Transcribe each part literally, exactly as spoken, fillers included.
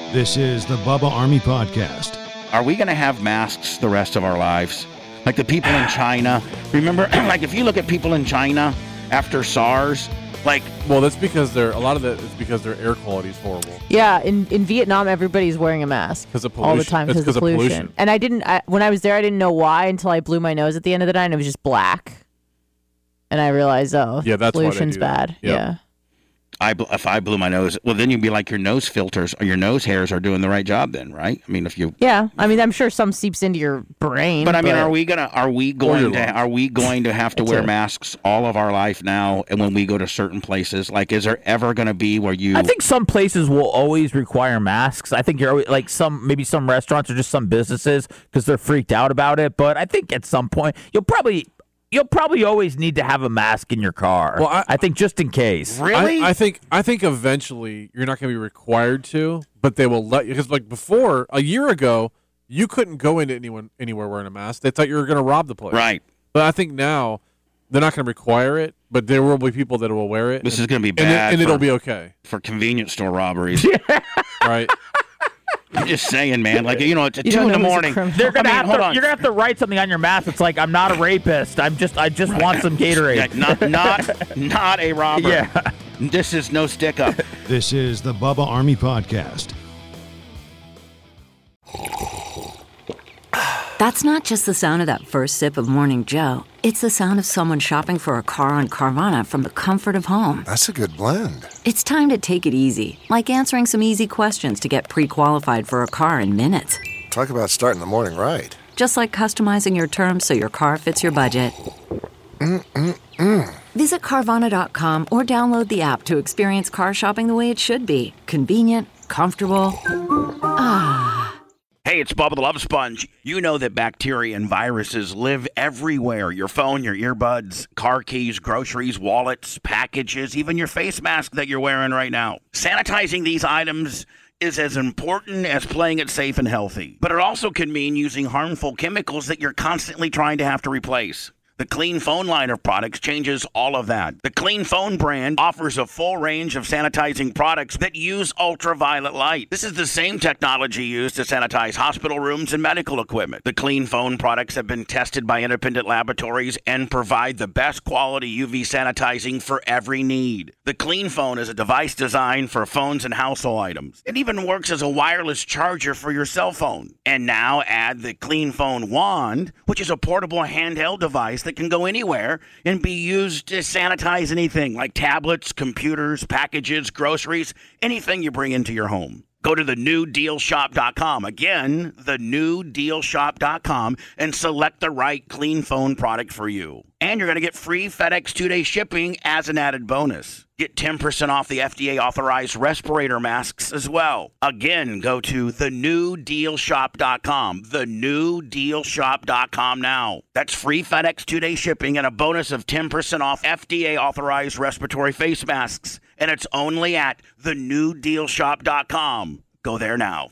This is the Bubba Army Podcast. Are we going to have masks the rest of our lives? Like the people in China. Remember, like if you look at people in China after SARS, like... Well, that's because they're, a lot of that is because their air quality is horrible. Yeah, in, in Vietnam, everybody's wearing a mask. Because of pollution. All the time because of pollution. pollution. And I didn't, I, when I was there, I didn't know why until I blew my nose at the end of the night and it was just black. And I realized, oh, yeah, that's pollution's bad. Yep. Yeah. I, if I blew my nose, well, then you'd be like your nose filters or your nose hairs are doing the right job then, right? I mean, if you... Yeah, I mean, I'm sure some seeps into your brain. But I mean, but... are we gonna, are we going to, are we going to have to wear too. masks all of our life now? And when we go to certain places, like, is there ever going to be where you... I think some places will always require masks. I think you're always, like some, maybe some restaurants or just some businesses because they're freaked out about it. But I think at some point you'll probably... You'll probably always need to have a mask in your car. Well, I, I think just in case. Really? I, I think I think eventually you're not going to be required to, but they will let you. Because like before, a year ago, you couldn't go into anyone anywhere wearing a mask. They thought you were going to rob the place. Right. But I think now they're not going to require it, but there will be people that will wear it. This and, is going to be bad. And, it, and for, it'll be okay. For convenience store robberies. Right. I'm just saying, man. Like, you know, it's You two don't in the know who's a morning. criminal. They're gonna I mean, have hold to. on. You're gonna have to write something on your mask. It's like I'm not a rapist. I'm just. I just want some Gatorade. Yeah, not, not, not a robber. Yeah. This is no stick up. This is the Bubba Army Podcast. That's not just the sound of that first sip of Morning Joe. It's the sound of someone shopping for a car on Carvana from the comfort of home. That's a good blend. It's time to take it easy, like answering some easy questions to get pre-qualified for a car in minutes. Talk about starting the morning right. Just like customizing your terms so your car fits your budget. Mm-mm-mm. Visit Carvana dot com or download the app to experience car shopping the way it should be. Convenient, comfortable. Ah. Hey, it's Bubba the Love Sponge. You know that bacteria and viruses live everywhere. Your phone, your earbuds, car keys, groceries, wallets, packages, even your face mask that you're wearing right now. Sanitizing these items is as important as playing it safe and healthy. But it also can mean using harmful chemicals that you're constantly trying to have to replace. The Clean Phone line of products changes all of that. The Clean Phone brand offers a full range of sanitizing products that use ultraviolet light. This is the same technology used to sanitize hospital rooms and medical equipment. The Clean Phone products have been tested by independent laboratories and provide the best quality U V sanitizing for every need. The Clean Phone is a device designed for phones and household items. It even works as a wireless charger for your cell phone. And now add the Clean Phone Wand, which is a portable handheld device that can go anywhere and be used to sanitize anything like tablets, computers, packages, groceries, anything you bring into your home. Go to the new deal shop dot com. Again, the new deal shop dot com and select the right Clean Phone product for you. And you're going to get free FedEx two-day shipping as an added bonus. Get ten percent off the F D A-authorized respirator masks as well. Again, go to the new deal shop dot com. the new deal shop dot com now. That's free FedEx two-day shipping and a bonus of ten percent off F D A-authorized respiratory face masks. And it's only at the new deal shop dot com. Go there now.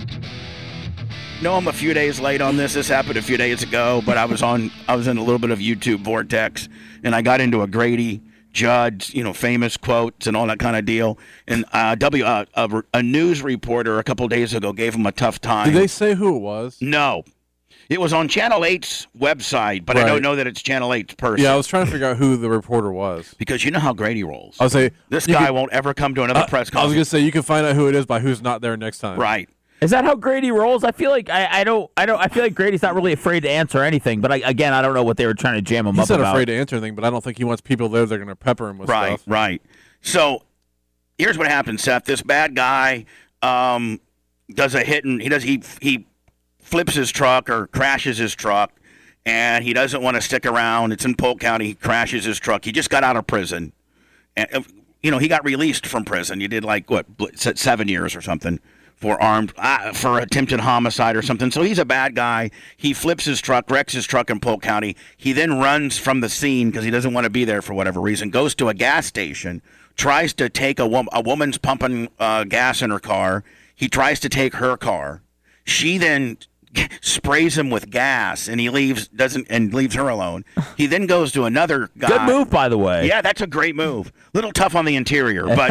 No, I'm a few days late on this. This happened a few days ago, but I was on. I was in a little bit of YouTube vortex, and I got into a Grady Judd, you know, famous quotes and all that kind of deal. And uh, W, uh, a, a news reporter a couple days ago gave him a tough time. Did they say who it was? No, it was on Channel eight's website, but right. I don't know that it's Channel eight's person. Yeah, I was trying to figure out who the reporter was. Because you know how Grady rolls. I'll say this guy could, won't ever come to another uh, press conference. I was going to say you can find out who it is by who's not there next time. Right. Is that how Grady rolls? I feel like I, I don't I don't I feel like Grady's not really afraid to answer anything. But I, again, I don't know what they were trying to jam him He's up not about. afraid to answer anything, but I don't think he wants people there that are going to pepper him with right, stuff. Right, right. So here's what happened, Seth. This bad guy um, does a hit and he does he he flips his truck or crashes his truck, and he doesn't want to stick around. It's in Polk County. He crashes his truck. He just got out of prison, and you know he got released from prison. You did like what seven years or something. For armed, uh, for attempted homicide or something. So he's a bad guy. He flips his truck, wrecks his truck in Polk County. He then runs from the scene because he doesn't want to be there for whatever reason, goes to a gas station, tries to take a, wo- a woman's pumping uh, gas in her car. He tries to take her car. She then sprays him with gas, and he leaves doesn't and leaves her alone. He then goes to another guy. Good move, by the way. Yeah, that's a great move. Little tough on the interior, but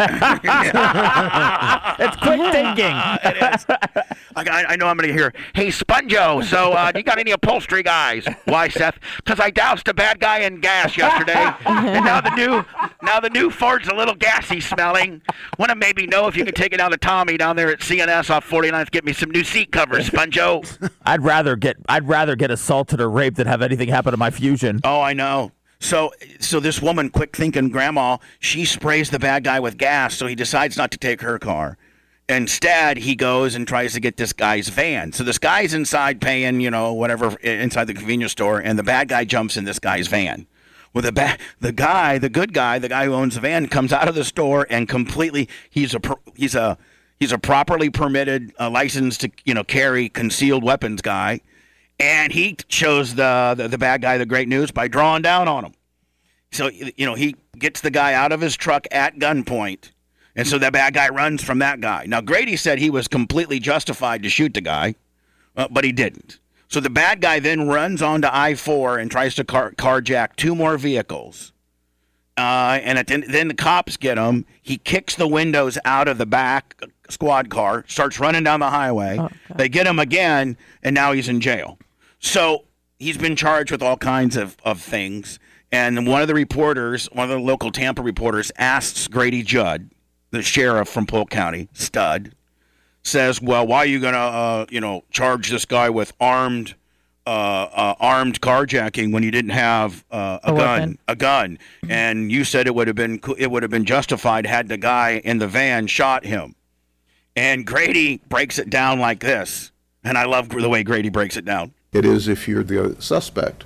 it's quick thinking. It is. I, I know I'm going to hear, hey, Sponjo, so uh, do you got any upholstery guys? Why, Seth? Because I doused a bad guy in gas yesterday, and now the new now the new Ford's a little gassy smelling. Want to maybe know if you can take it down to Tommy down there at C N S off forty-ninth, get me some new seat covers, Sponjo. I'd rather get I'd rather get assaulted or raped than have anything happen to my Fusion. Oh, I know. So so this woman, quick-thinking grandma, she sprays the bad guy with gas, so he decides not to take her car. Instead, he goes and tries to get this guy's van. So this guy's inside paying, you know, whatever, inside the convenience store, and the bad guy jumps in this guy's van. Well, the, ba- the guy, the good guy, the guy who owns the van, comes out of the store and completely, he's a he's a he's a properly permitted, uh, licensed to, you know, carry concealed weapons guy, and he shows the, the the bad guy the great news by drawing down on him. So, you know, he gets the guy out of his truck at gunpoint. And so that bad guy runs from that guy. Now, Grady said he was completely justified to shoot the guy, uh, but he didn't. So the bad guy then runs onto I four and tries to car- carjack two more vehicles. Uh, and at the, then the cops get him. He kicks the windows out of the back squad car, starts running down the highway. Oh, they get him again, and now he's in jail. So he's been charged with all kinds of, of things. And one of the reporters, one of the local Tampa reporters, asks Grady Judd, the sheriff from Polk County, stud, says, well, why are you going to, uh, you know, charge this guy with armed uh, uh, armed carjacking when you didn't have uh, a, a gun, weapon. a gun? And you said it would have been it would have been justified had the guy in the van shot him. And Grady breaks it down like this, and I love the way Grady breaks it down. It is if you're the suspect.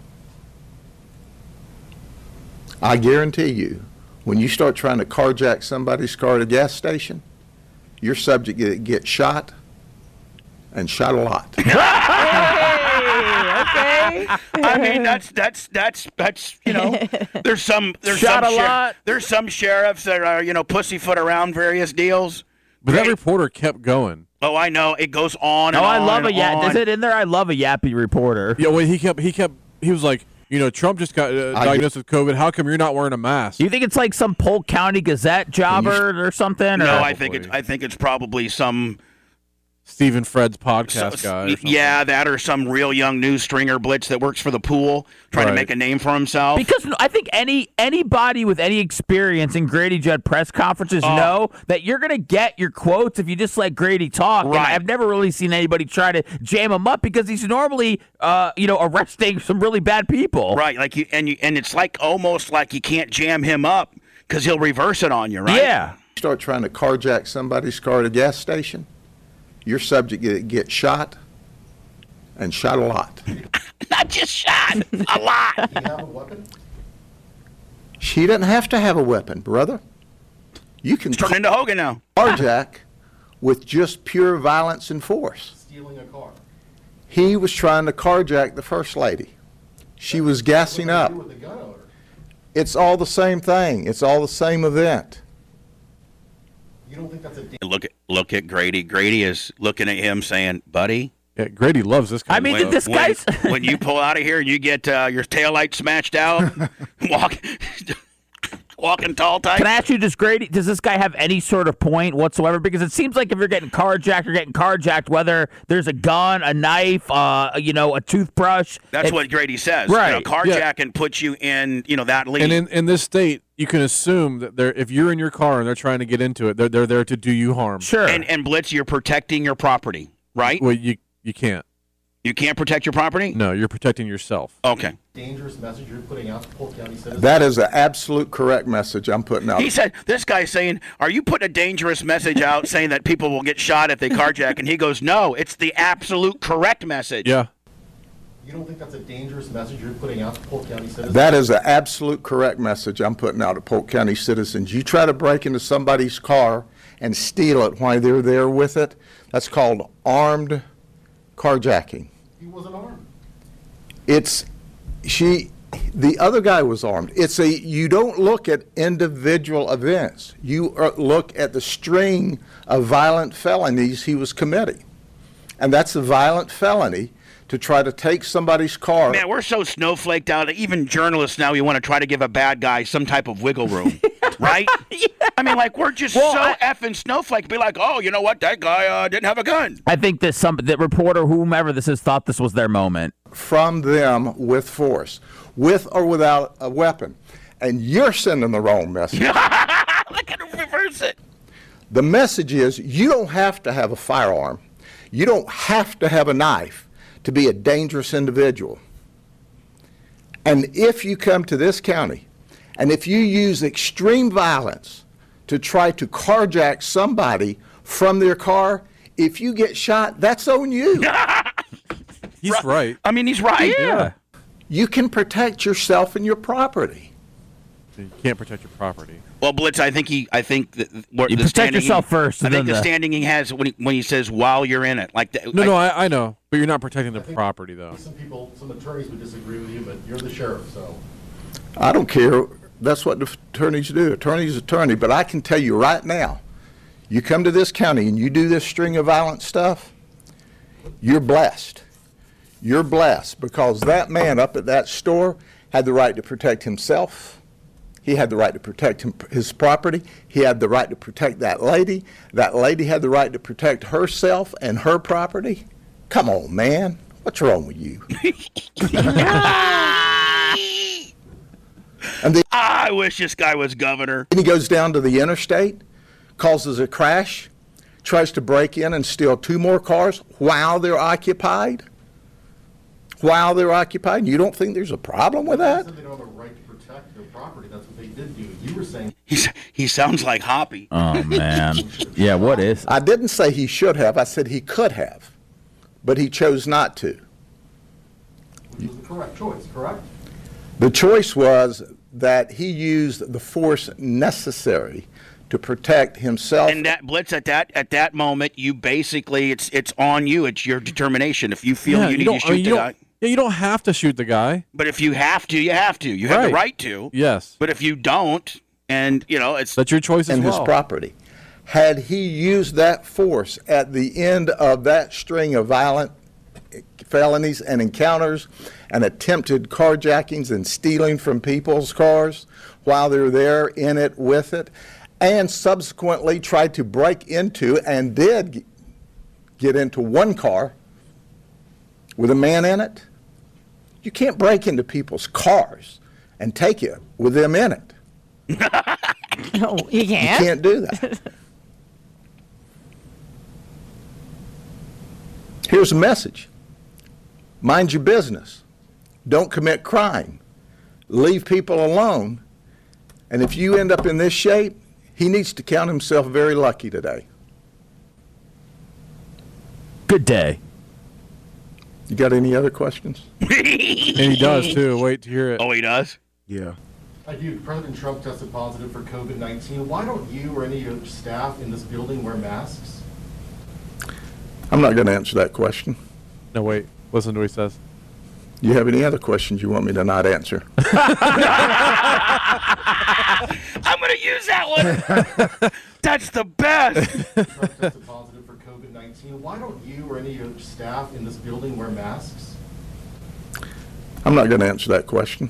I guarantee you, when you start trying to carjack somebody's car at a gas station, you're subject to get shot, and shot a lot. Hey, okay. I mean, that's that's that's that's you know, there's some there's shot some a sher- lot. There's some sheriffs that are, you know, pussyfoot around various deals. But Great. that reporter kept going. Oh, I know. It goes on and Oh, I on love and a yap. on. Is it in there? I love a yappy reporter. Yeah, well, he kept he kept he was like, you know, Trump just got uh, I diagnosed with COVID. How come you're not wearing a mask? You think it's like some Polk County Gazette jobber or something? No, or? I think it's I think it's probably some Stephen Fred's podcast so- guy. or something. yeah, that or some real young news stringer blitz that works for the pool, trying to Right. make a name for himself. Because I think any anybody with any experience in Grady Judd press conferences Oh. know that you're going to get your quotes if you just let Grady talk. And Right. I've never really seen anybody try to jam him up because he's normally, uh, you know, arresting some really bad people. Right, like you and you and it's like almost like you can't jam him up because he'll reverse it on you, right? Yeah. Start trying to carjack somebody's car at a gas station, you're subject to get shot, and shot a lot. Not just shot, a lot. Do you have a weapon? She doesn't have to have a weapon, brother. You can Turn into Hogan now. carjack with just pure violence and force. Stealing a car. He was trying to carjack the First Lady. She was gassing up. With the gun owner. It's all the same thing. It's all the same event. You don't think that's a Look at look at Grady. Grady is looking at him saying, buddy, Yeah, Grady loves this kind I of mean, stuff. this when, guy's. when you pull out of here and you get uh, your taillight smashed out, walk, walking tall type. Can I ask you, does Grady, does this guy have any sort of point whatsoever? Because it seems like if you're getting carjacked, you're getting carjacked, whether there's a gun, a knife, uh, you know, a toothbrush. That's It- what Grady says. Right. You know, carjacking puts you in, you know, that league. And in, in this state, you can assume that they're if you're in your car and they're trying to get into it, they're they're there to do you harm. Sure. and, and Blitz, you're protecting your property, right? Well, you you can't. You can't protect your property? No, you're protecting yourself. Okay. dangerous message you're putting out to Polk County citizens? That is the absolute correct message I'm putting out. He said, this guy's saying, are you putting a dangerous message out saying that people will get shot if they carjack? And he goes, no, it's the absolute correct message. Yeah. You don't think that's a dangerous message you're putting out to Polk County citizens? That is the absolute correct message I'm putting out to Polk County citizens. You try to break into somebody's car and steal it while they're there with it, that's called armed carjacking. He wasn't armed. It's, she, the other guy was armed. It's a, you don't look at individual events. You uh, look at the string of violent felonies he was committing. And that's a violent felony to try to take somebody's car. Man, we're so snowflaked out. Even journalists now, you want to try to give a bad guy some type of wiggle room, right? Yeah. I mean, like, we're just Well, so I- effing snowflake. Be like, oh, you know what? That guy uh, didn't have a gun. I think that some that reporter, whomever this is, thought this was their moment. From them with force, with or without a weapon. And you're sending the wrong message. Look at him reverse it. The message is you don't have to have a firearm. You don't have to have a knife to be a dangerous individual. And if you come to this county, and if you use extreme violence to try to carjack somebody from their car, if you get shot, that's on you. He's right. I mean, he's right. Yeah. You can protect yourself and your property. You can't protect your property. Well, Blitz, I think he, I think that what You the protect standing yourself he, first, I and think then the the- standing he has when he when he says while you're in it, like the, No, like, no, I, I know, but you're not protecting the property though. Some people, some attorneys would disagree with you, but you're the sheriff, so. I don't care. That's what the attorneys do. Attorney's attorney. But I can tell you right now, you come to this county and you do this string of violent stuff, you're blessed. You're blessed because that man up at that store had the right to protect himself. He had the right to protect him, his property. He had the right to protect that lady. That lady had the right to protect herself and her property. Come on, man. What's wrong with you? And then I wish this guy was governor. he goes down to the interstate, causes a crash, tries to break in and steal two more cars while they're occupied. While they're occupied. You don't think there's a problem with They that? said they don't have a right to protect their property. That's what they did do. You were saying He's, he sounds like Hoppy. Oh man. Yeah. What is? I didn't say he should have. I said he could have, but he chose not to. which was the correct choice, correct? The choice was that he used the force necessary to protect himself. And that Blitz at that at that moment, you basically it's it's on you. It's your determination. If you feel Yeah, you need don't- to I shoot mean, the you guy, don't- Yeah, you don't have to shoot the guy. but if you have to, you have to. You have the Right. right to. Yes, But if you don't, and you know it's that's your choice as and well. his property. Had he used that force at the end of that string of violent felonies and encounters and attempted carjackings and stealing from people's cars while they're there in it with it, and subsequently tried to break into and did g- get into one car with a man in it, you can't break into people's cars and take it with them in it. No, you You can't. can't do that. Here's a message. Mind your business. Don't commit crime. Leave people alone. And if you end up in this shape, he needs to count himself very lucky today. Good day. You got any other questions? And he does too. Wait to hear it. oh, he does. Yeah. I do. President Trump tested positive for COVID nineteen. Why don't you or any of your staff in this building wear masks? I'm not going to answer that question. No, wait. Listen to what he says. You have any other questions you want me to not answer? I'm gonna use that one. That's the best. Trump tested positive for COVID nineteen. Why don't you or any of your staff in this building wear masks? I'm not going to answer that question.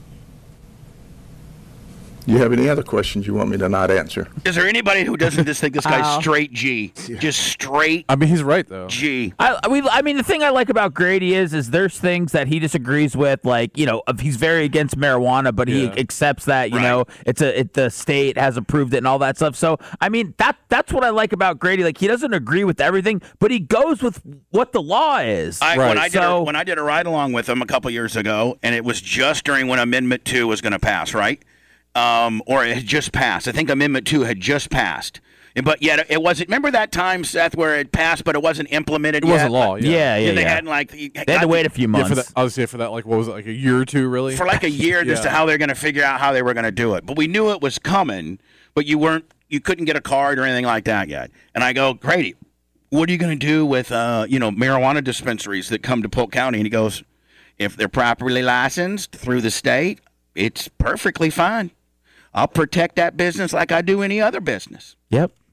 You have any other questions you want me to not answer? Is there anybody who doesn't just think this guy's Ow. straight G? Just straight I mean, he's right though. G. I, I mean, I mean, the thing I like about Grady is, is there's things that he disagrees with, like you know, if he's very against marijuana, but he Yeah. accepts that you Right. know it's a it, the state has approved it and all that stuff. So I mean, that that's what I like about Grady. Like he doesn't agree with everything, but he goes with what the law is. I, Right. When I did So- a, when I did a ride along with him a couple years ago, and it was just during when Amendment Two was going to pass, right? Um, or it had just passed. I think Amendment Two had just passed, but yet it wasn't. Remember that time, Seth, where it passed, but it wasn't implemented It yet? wasn't law. yeah, Yeah. yeah, yeah. They hadn't like They had to wait a few Yeah, months. for that, I was say for that, like, what was it, like a year or two, really? for like a year as to Yeah. how they're going to figure out how they were going to do it. But we knew it was coming, but you weren't, you couldn't get a card or anything like that yet. And I go, Grady, what are you going to do with, uh, you know, marijuana dispensaries that come to Polk County? And he goes, if they're properly licensed through the state, it's perfectly fine. I'll protect that business like I do any other business. Yep.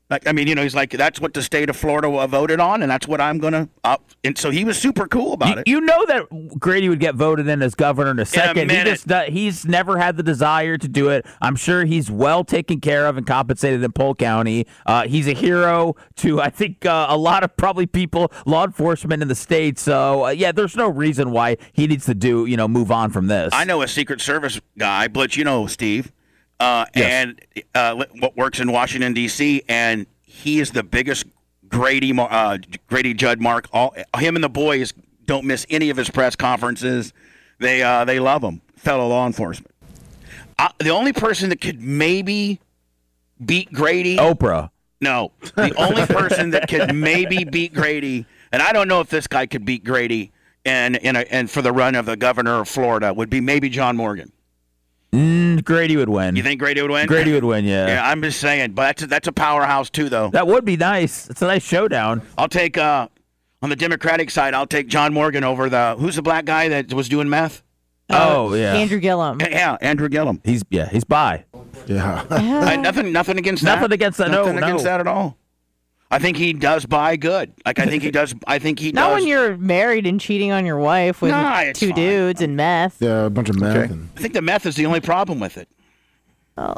Like, I mean, you know, he's like, that's what the state of Florida voted on, and that's what I'm going to up. And so he was super cool about you, it. You know that Grady would get voted in as governor in a second. In a he just uh, he's never had the desire to do it. I'm sure he's well taken care of and compensated in Polk County. Uh, he's a hero to, I think, uh, a lot of probably people, law enforcement in the state. So, uh, yeah, there's no reason why he needs to do, you know, move on from this. I know a Secret Service guy, Blitz, you know, Steve. Uh, Yes. and uh, what works in Washington, D C, and he is the biggest Grady uh, Grady Judd Mark. All him and the boys don't miss any of his press conferences. They uh, they love him, fellow law enforcement. Uh, the only person that could maybe beat Grady, Oprah. No, the only person that could maybe beat Grady, and I don't know if this guy could beat Grady, and and and for the run of the governor of Florida would be maybe John Morgan. Mm, Grady would win. You think Grady would win? Grady would win, yeah. Yeah, I'm just saying, but that's a, that's a powerhouse too, though. That would be nice. It's a nice showdown. I'll take uh, on the Democratic side. I'll take John Morgan over the who's the black guy that was doing meth? Oh, yeah. Andrew Gillum. Yeah, Andrew Gillum. He's yeah, he's by. Yeah. Uh, nothing, nothing against that. Nothing against that. No, Nothing no. against that at all. I think he does buy good. Like I think he does. I think he Not does. when you're married and cheating on your wife with Nah, it's two fine. dudes and meth. Yeah, a bunch of meth. Okay. And I think the meth is the only problem with it. Oh.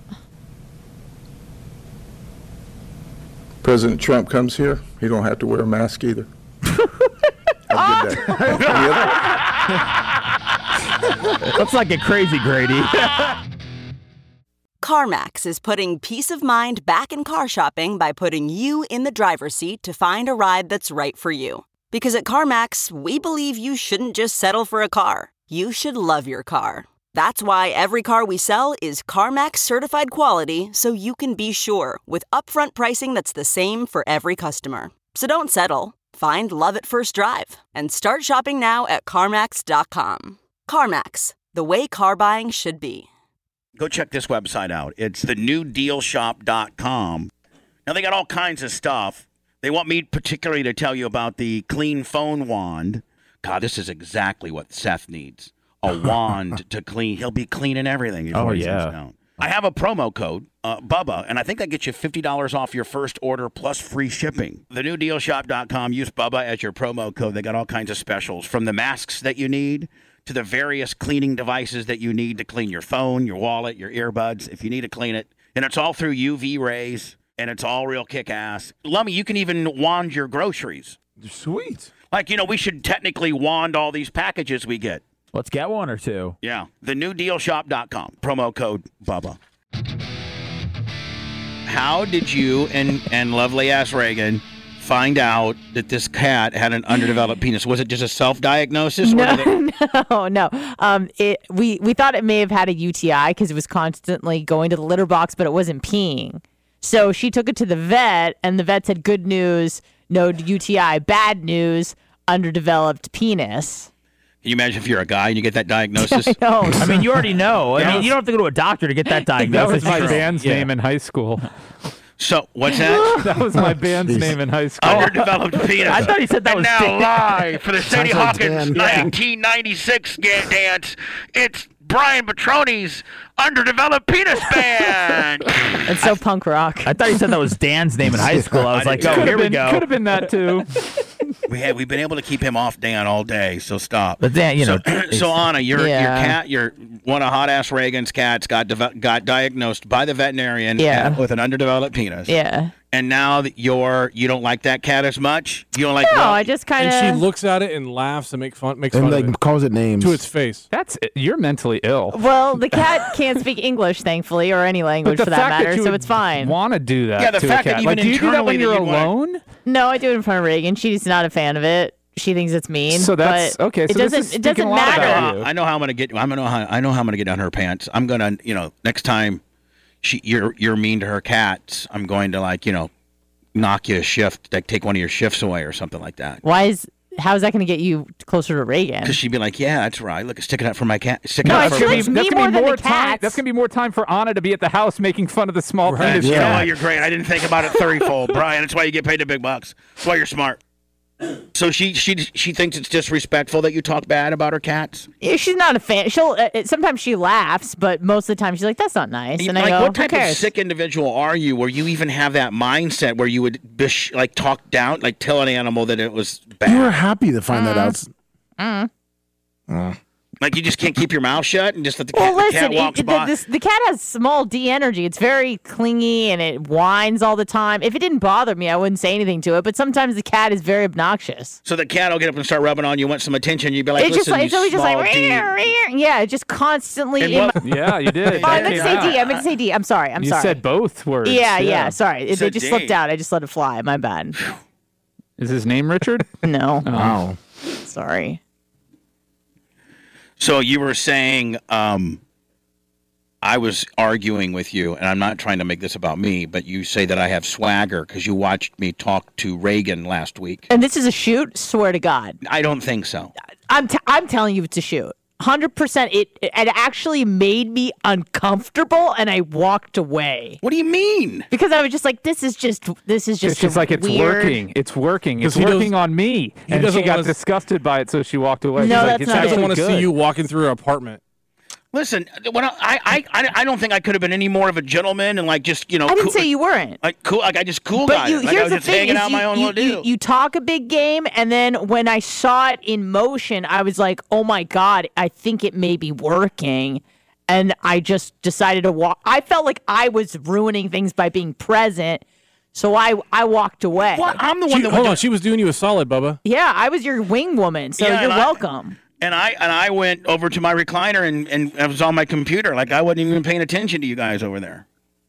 President Trump comes here, he don't have to wear a mask either. Have a good day. Any other? Let's not get crazy, Grady. CarMax is putting peace of mind back in car shopping by putting you in the driver's seat to find a ride that's right for you. Because at CarMax, we believe you shouldn't just settle for a car. You should love your car. That's why every car we sell is CarMax certified quality, so you can be sure with upfront pricing that's the same for every customer. So don't settle. Find love at first drive and start shopping now at CarMax dot com. CarMax, the way car buying should be. Go check this website out. It's the new deal shop dot com. Now, they got all kinds of stuff. They want me particularly to tell you about the clean phone wand. God, this is exactly what Seth needs. A wand to clean. He'll be cleaning everything. before Oh, he sits yeah. down. I have a promo code, uh, Bubba, and I think that gets you fifty dollars off your first order plus free shipping. The new deal shop dot com. Use Bubba as your promo code. They got all kinds of specials, from the masks that you need to the various cleaning devices that you need to clean your phone, your wallet, your earbuds, if you need to clean it. And it's all through U V rays, and it's all real kick-ass. Lummy, you can even wand your groceries. sweet. Like, you know, we should technically wand all these packages we get. Let's get one or two. Yeah. The new deal shop dot com. Promo code Bubba. How did you and, and lovely-ass Reagan find out that this cat had an underdeveloped penis? Was it just a self-diagnosis? No, or did it- no, no. Um, it we we thought it may have had a U T I because it was constantly going to the litter box, but it wasn't peeing. So she took it to the vet, and the vet said, "Good news, no U T I. Bad news, underdeveloped penis." Can you imagine if you're a guy and you get that diagnosis? I know. I mean, you already know. I Yeah. mean, you don't have to go to a doctor to get that That diagnosis. was my true. band's Yeah. name in high school. So, what's that? That was my band's name in high school. Underdeveloped penis. I thought he said that and was now Dan. live for the Sadie Sounds like Hawkins Dan. Yeah. nineteen ninety-six ga- dance. It's Brian Petroni's underdeveloped penis band. It's so punk rock. I thought he said that was Dan's name in high school. I was like, oh, Could here have we been, go. could have been that too. we have we've been able to keep him off Dan all day, so stop. But Dan, you know, so, so Anna, your Yeah. your cat, your one of hot ass Reagan's cats got deve- got diagnosed by the veterinarian Yeah. with an underdeveloped penis. Yeah. And now that you're you don't like that cat as much. You don't like. No, well, I just kind And she of. looks at it and laughs and make fun, makes And fun like of it calls it names. to its face. That's you're mentally ill. Well, the cat can't speak English, thankfully, or any language But for the that fact matter, you so would it's fine. Want to do that? Yeah, the to fact a that cat. even like, do you do that when internally you're that you wanna- alone? No, I do it in front of Reagan. She's not a fan of it. She thinks it's mean. So that's- but okay, so it this doesn't. is It speaking doesn't a lot matter. about you. I know how I'm gonna get. I'm gonna know how. I know how I'm gonna get down her pants. I'm gonna, you know, next time she you're you're mean to her cats, I'm going to like, you know, knock you a shift, like take one of your shifts away or something like that. Why is? How is that going to get you closer to Reagan? Because she'd be like, yeah, that's right. Look, sticking up for my cat. Sticking No, up it's for really- me. It's me that's gonna more be than more the time. cats. That's gonna be more time for Anna to be at the house making fun of the small Right. penis. You know cat. what? You're great. I didn't think about it thirty-fold, Brian. That's why you get paid the big bucks. That's why you're smart. So she she she thinks it's disrespectful that you talk bad about her cats? Yeah, she's not a fan. She'll uh, sometimes she laughs, but most of the time she's like, "That's not nice." And like, I go, what "Who type of cares?" sick individual are you where you even have that mindset where you would bish, like talk down, like tell an animal that it was bad? You were happy to find that out. Mm. Uh. Like you just can't keep your mouth shut and just let the cat, Well, the listen, cat walks it, by? the, this, the cat has small D energy. It's very clingy and it whines all the time. If it didn't bother me, I wouldn't say anything to it. But sometimes the cat is very obnoxious. So the cat will get up and start rubbing on you, want some attention. You'd be like, it's just listen, like, you it's always just small like, D. "Rear, rear." Yeah, it's just constantly. And In what- my, Yeah, you did. oh, I meant to say D. I meant to say D. I'm sorry. I'm you sorry. said both words. Yeah, yeah. Sorry, You they said just D. slipped out. I just let it fly. My bad. Is his name Richard? No. Wow. Sorry. So you were saying, um, I was arguing with you, and I'm not trying to make this about me, but you say that I have swagger because you watched me talk to Reagan last week. And this is a shoot. Swear to God. I don't think so. I'm t- I'm telling you, it's a shoot. one hundred percent. It it actually made me uncomfortable, and I walked away. What do you mean? Because I was just like, this is just this is just It's just a like it's weird... working. It's working. It's 'Cause he working does- on me. he And doesn't she got wanna- disgusted by it, so she walked away. No, She's like, that's it's not He doesn't actually want to see good. you walking through her apartment. Listen, when I, I, I, I don't think I could have been any more of a gentleman and like just, you know. I didn't cool, say you weren't. Like cool, like I just cool But guy. you, Like I here's was the just thing: hanging is out you, my own you, little you, deal. you talk a big game, and then when I saw it in motion, I was like, "Oh my God, I think it may be working." And I just decided to walk. I felt like I was ruining things by being present, so I I walked away. What? I'm the one She, that hold went on, to, she was doing you a solid, Bubba. Yeah, I was your wing woman, so Yeah, you're and I- welcome. and I and I went over to my recliner and, and I was on my computer. Like I wasn't even paying attention to you guys over there.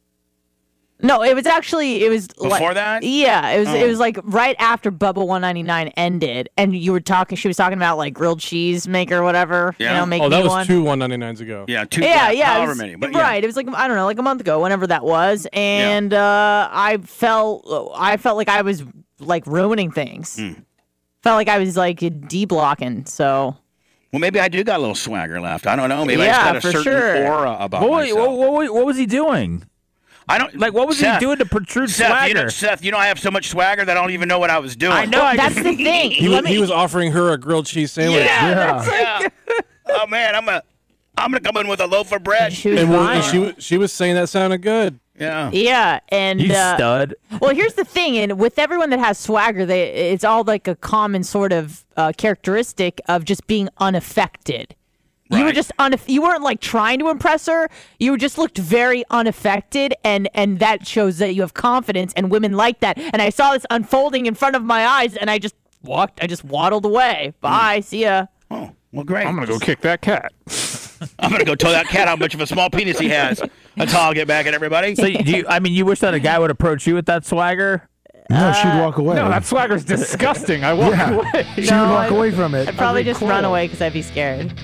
No, it was actually it was Before like, that? Yeah, it was Oh. it was like right after Bubba one ninety-nine ended, and you were talking. She was talking about like grilled cheese maker, or whatever. Yeah. You know, make Oh, that me was one. two one ninety-nines ago. Yeah, two. Yeah, yeah, it however was- many. But yeah. right. It was like I don't know, like a month ago, whenever that was, and uh, I felt I felt like I was like ruining things. Hmm. Felt like I was like de-blocking. So Well, maybe I do got a little swagger left. I don't know. Maybe Yeah, I just for got a certain sure. aura about What, myself. what, what, what was he doing? I don't Like, what was Seth, he doing to protrude Seth, swagger? You know, Seth, you know I have so much swagger that I don't even know what I was doing. I know. I that's just, the thing. He, Let was, he me- was offering her a grilled cheese sandwich. Yeah, yeah. Oh man, I'm a, I'm gonna come in with a loaf of bread. She was And, well, fine. and she was she was saying that sounded good. Yeah. Yeah, and you uh, stud. well, here's the thing, and with everyone that has swagger, they it's all like a common sort of uh, characteristic of just being unaffected. You were Right. just unaff- you weren't like trying to impress her. You just looked very unaffected, and and that shows that you have confidence, and women like that. And I saw this unfolding in front of my eyes, and I just walked. I just waddled away. Bye. See ya. Oh, well, great. I'm gonna go kick that cat. I'm gonna go tell that cat how much of a small penis he has. That's how I'll get back at everybody. So, do you, I mean, you wish that a guy would approach you with that swagger? No, she'd walk away. No, that swagger's disgusting. I walked Yeah. away. She No, would walk I- away from it. I'd probably just run recoil. away because I'd be scared.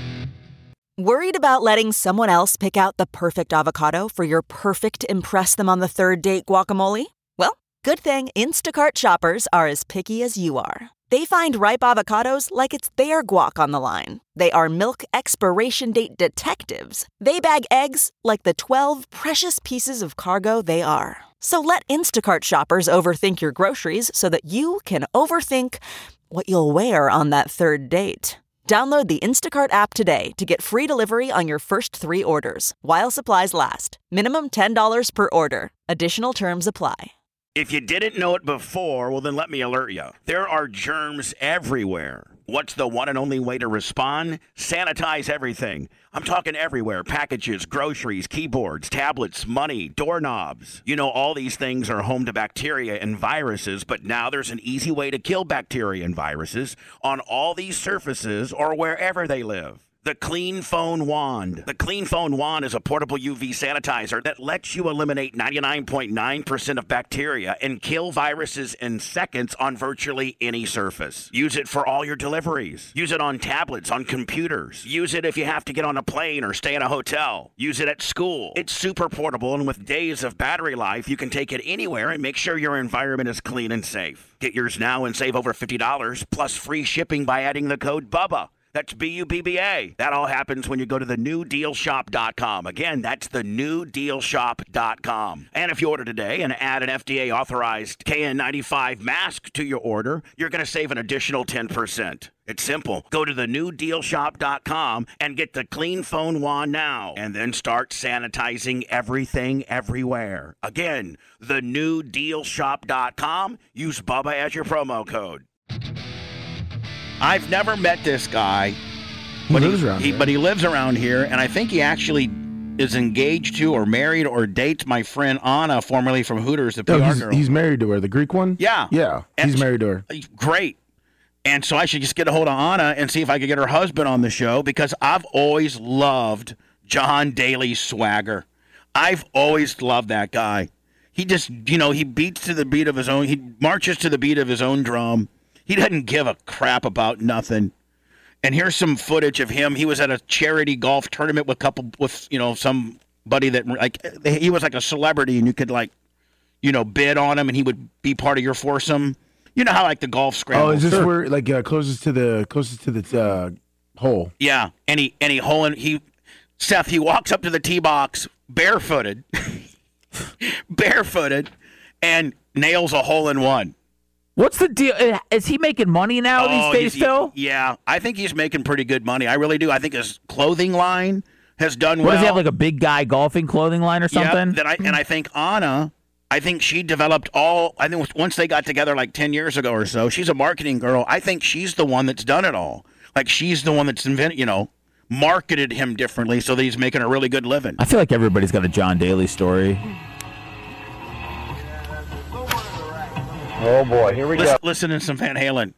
Worried about letting someone else pick out the perfect avocado for your perfect impress them on the third date guacamole? Well, good thing Instacart shoppers are as picky as you are. They find ripe avocados like it's their guac on the line. They are milk expiration date detectives. They bag eggs like the twelve precious pieces of cargo they are. So let Instacart shoppers overthink your groceries so that you can overthink what you'll wear on that third date. Download the Instacart app today to get free delivery on your first three orders, while supplies last. Minimum ten dollars per order. Additional terms apply. If you didn't know it before, well, then let me alert you. There are germs everywhere. What's the one and only way to respond? Sanitize everything. I'm talking everywhere. Packages, groceries, keyboards, tablets, money, doorknobs. You know, all these things are home to bacteria and viruses, but now there's an easy way to kill bacteria and viruses on all these surfaces or wherever they live. The Clean Phone Wand. The Clean Phone Wand is a portable U V sanitizer that lets you eliminate ninety-nine point nine percent of bacteria and kill viruses in seconds on virtually any surface. Use it for all your deliveries. Use it on tablets, on computers. Use it if you have to get on a plane or stay in a hotel. Use it at school. It's super portable, and with days of battery life, you can take it anywhere and make sure your environment is clean and safe. Get yours now and save over fifty dollars plus free shipping by adding the code BUBBA. That's B U B B A. That all happens when you go to the new deal shop dot com. Again, that's the new deal shop dot com. And if you order today and add an F D A-authorized K N ninety-five mask to your order, you're going to save an additional ten percent. It's simple. Go to the new deal shop dot com and get the Clean Phone Wand now, and then start sanitizing everything everywhere. Again, the new deal shop dot com. Use Bubba as your promo code. I've never met this guy, but he lives he, around he here. but he lives around here, and I think he actually is engaged to or married or dates my friend Anna, formerly from Hooters, the P R Oh, he's, girl. he's married to her, the Greek one? Yeah. Yeah, And he's married to her. Great. And so I should just get a hold of Anna and see if I could get her husband on the show, because I've always loved John Daly's swagger. I've always loved that guy. He just, you know, he beats to the beat of his own, he marches to the beat of his own drum. He doesn't give a crap about nothing. And here's some footage of him. He was at a charity golf tournament with a couple, with, you know, somebody that, like, he was like a celebrity, and you could, like, you know, bid on him, and he would be part of your foursome. You know how, like, the golf scramble. Oh, is this where, like, uh, closest to the, closest to the uh, hole? Yeah. And he, and he, hole in, he, Seth, he walks up to the tee box barefooted, barefooted, and nails a hole in one. What's the deal? Is he making money now Oh, these days, he's- Phil? Yeah, I think he's making pretty good money. I really do. I think his clothing line has done What well. does he have, like a big guy golfing clothing line or something? Yeah, that I, and I think Anna, I think she developed all, I think once they got together like ten years ago or so, she's a marketing girl. I think she's the one that's done it all. Like, she's the one that's invented, you know, marketed him differently so that he's making a really good living. I feel like everybody's got a John Daly story. Oh boy, here we listen, go. Listen to some Van Halen.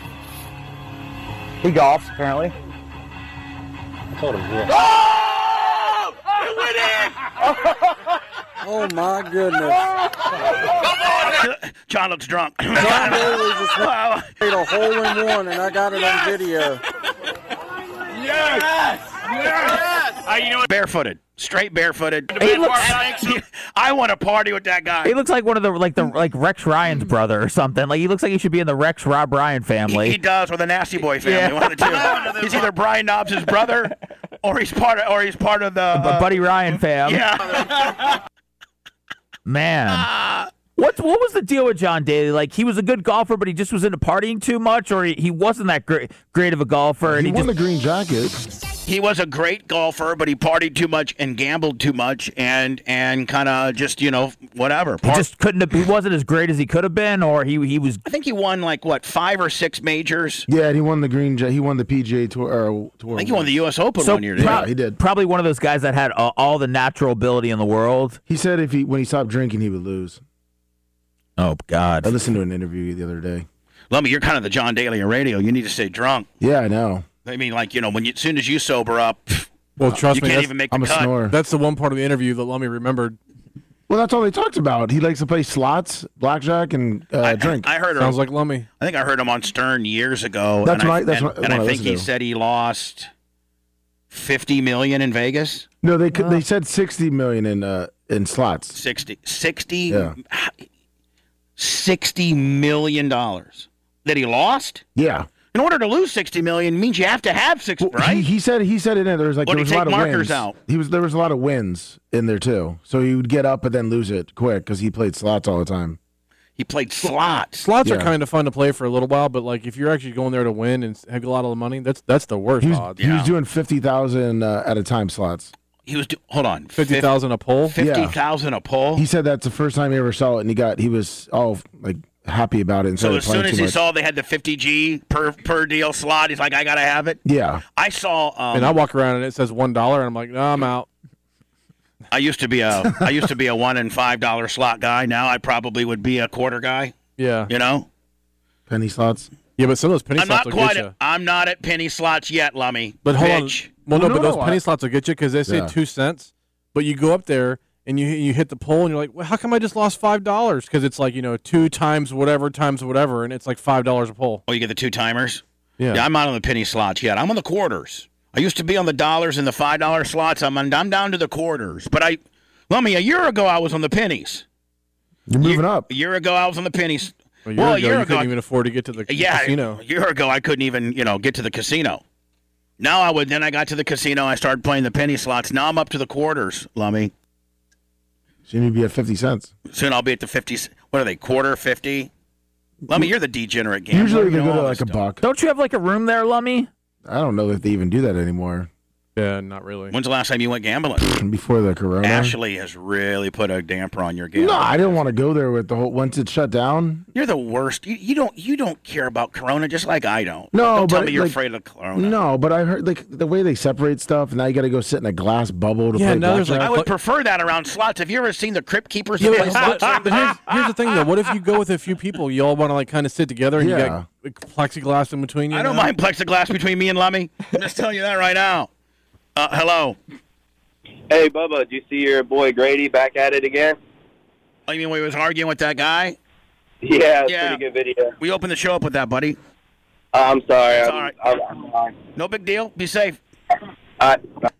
He golfs, apparently. I told him, yeah. Oh! It went in! Oh my goodness. John looks drunk. John Daly just made a hole in one, and I got it on video. Yes! Yes! Uh, you know what? Barefooted. Straight barefooted. He looks- I want to party with that guy. He looks like one of the like the like Rex Ryan's brother or something. Like he looks like he should be in the Rex Rob Ryan family. He, he does, or the Nasty Boy family. Yeah. One of the two. He's either Brian Knobs' brother, or he's part of, or he's part of the uh, Buddy Ryan fam. Yeah. Man. What what was the deal with John Daly? Like, he was a good golfer, but he just was into partying too much, or he, he wasn't that great great of a golfer. And He he, won just, the green jacket. He was a great golfer, but he partied too much and gambled too much, and and kind of just, you know, whatever. he just couldn't have, he wasn't as great as he could have been, or he he was. I think he won like what five or six majors. Yeah, and he won the green jacket. He won the P G A Tour. Or, tour I think he won the U S Open So one year. Didn't pro- he? he did. Probably one of those guys that had uh, all the natural ability in the world. He said if he when he stopped drinking, he would lose. Oh God! I listened to an interview the other day. Lummy, you're kind of the John Daly of radio. You need to stay drunk. Yeah, I know. I mean, like, you know, when you, as soon as you sober up, Well, trust you me, can't that's, even make the I'm a cut. snorer. that's the one part of the interview that Lummy remembered. Well, that's all they talked about. He likes to play slots, blackjack, and uh, I, drink. I heard him. Sounds like Lummy. I think I heard him on Stern years ago. That's and what I, I- that's and, what- and what I I think listened he to. said he lost fifty million in Vegas. no, they could, they said sixty million in uh, in slots. sixty, sixty, Yeah. sixty million dollars that he lost. Yeah, In order to lose sixty million means you have to have six, Well, right? He, he said he said in it there was like Or there did was he a lot take of markers wins. out? He was there was a lot of wins in there too. So he would get up and then lose it quick because he played slots all the time. He played slots. Slots are Yeah. kind of fun to play for a little while, but like if you're actually going there to win and have a lot of money, that's that's the worst He was, odds. he was doing fifty thousand uh, at a time slots. He was do- hold on, Fifty thousand a pull. fifty Yeah. thousand a pull. He said that's the first time he ever saw it, and he got he was all like happy about it. And So started as soon playing as too he much. saw they had the fifty G per per deal slot, he's like, I gotta have it. yeah, I saw. Um, And I walk around and it says one dollar, and I'm like, no, I'm out. I used to be a I used to be a one and five dollar slot guy. Now I probably would be a quarter guy. Yeah, You know, penny slots. yeah, but some of those penny I'm slots not will quite. get A, you. I'm not at penny slots yet, Lummy. But hold Bitch. on. Well, no, Well, but no, those no, penny I- slots will get you because they say Yeah. two cents. But you go up there and you you hit the pole and you're like, well, how come I just lost five dollars? Because it's like, you know, two times whatever times whatever, and it's like five dollars a pull. Oh, you get the two timers. Yeah. Yeah, I'm not on the penny slots yet. I'm on the quarters. I used to be on the dollars and the five dollar slots. I'm on, I'm down to the quarters. But I, Lummy, a year ago I was on the pennies. You're moving up. A year ago I was on the pennies. A year well, ago, a year you ago, couldn't I- even afford to get to the yeah, casino. a year ago I couldn't even, you know, get to the casino. Now I would. Then I got to the casino. I started playing the penny slots. Now I'm up to the quarters, Lummy. Soon you'll be at fifty cents. Soon I'll be at the fifty. What are they? Quarter, fifty? Lummy, you're the degenerate gambler. Usually You they know go to all like this a stuff. buck. Don't you have like a room there, Lummy? I don't know if they even do that anymore. Yeah, not really. When's the last time you went gambling? Before the corona. Ashley has really put a damper on your gambling. No, I didn't want to go there with the whole. Once it shut down. You're the worst. You, you don't. You don't care about Corona, just like I don't. No, don't tell but, me you're like, afraid of Corona. No, but I heard like the way they separate stuff. Now you got to go sit in a glass bubble to Yeah, play now there's, blackjack. I would prefer that around slots. Have you ever seen the Crypt Keepers? Yeah, play but, slots? but- but here's, here's the thing, though. What if you go with a few people? You all want to like kind of sit together and Yeah. you got like, plexiglass in between you. I don't now? mind plexiglass between me and Lummy. I'm just telling you that right now. Uh, hello. Hey, Bubba, did you see your boy Grady back at it again? Oh, you mean we was arguing with that guy? Yeah, it's Yeah. a pretty good video. We opened the show up with that, buddy. Uh, I'm sorry. It's I'm, all right. I'm, I'm, No big deal. Be safe. I,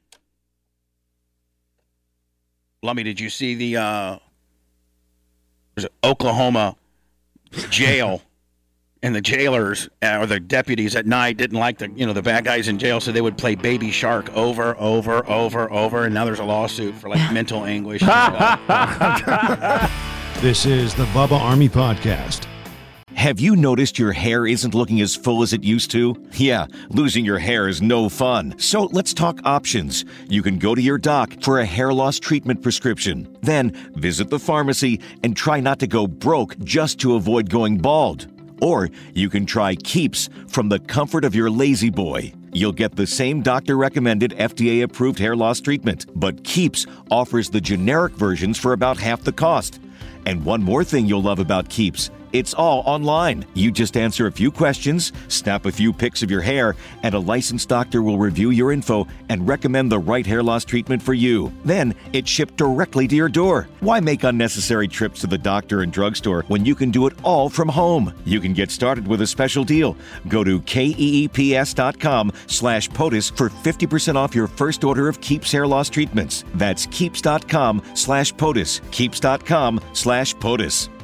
Lummy, did you see the uh, there's an Oklahoma jail, and the jailers uh, or the deputies at night didn't like the you know the bad guys in jail, so they would play Baby Shark over, over, over, over, and now there's a lawsuit for like mental anguish. and stuff. This is the Bubba Army Podcast. Have you noticed your hair isn't looking as full as it used to? Yeah, losing your hair is no fun. So let's talk options. You can go to your doc for a hair loss treatment prescription. Then visit the pharmacy and try not to go broke just to avoid going bald. Or you can try Keeps from the comfort of your lazy boy. You'll get the same doctor-recommended F D A-approved hair loss treatment, but Keeps offers the generic versions for about half the cost. And one more thing you'll love about Keeps, it's all online. You just answer a few questions, snap a few pics of your hair, and a licensed doctor will review your info and recommend the right hair loss treatment for you. Then it's shipped directly to your door. Why make unnecessary trips to the doctor and drugstore when you can do it all from home? You can get started with a special deal. Go to keeps.com slash POTUS for fifty percent off your first order of Keeps hair loss treatments. That's keeps.com slash POTUS. Keeps.com slash POTUS.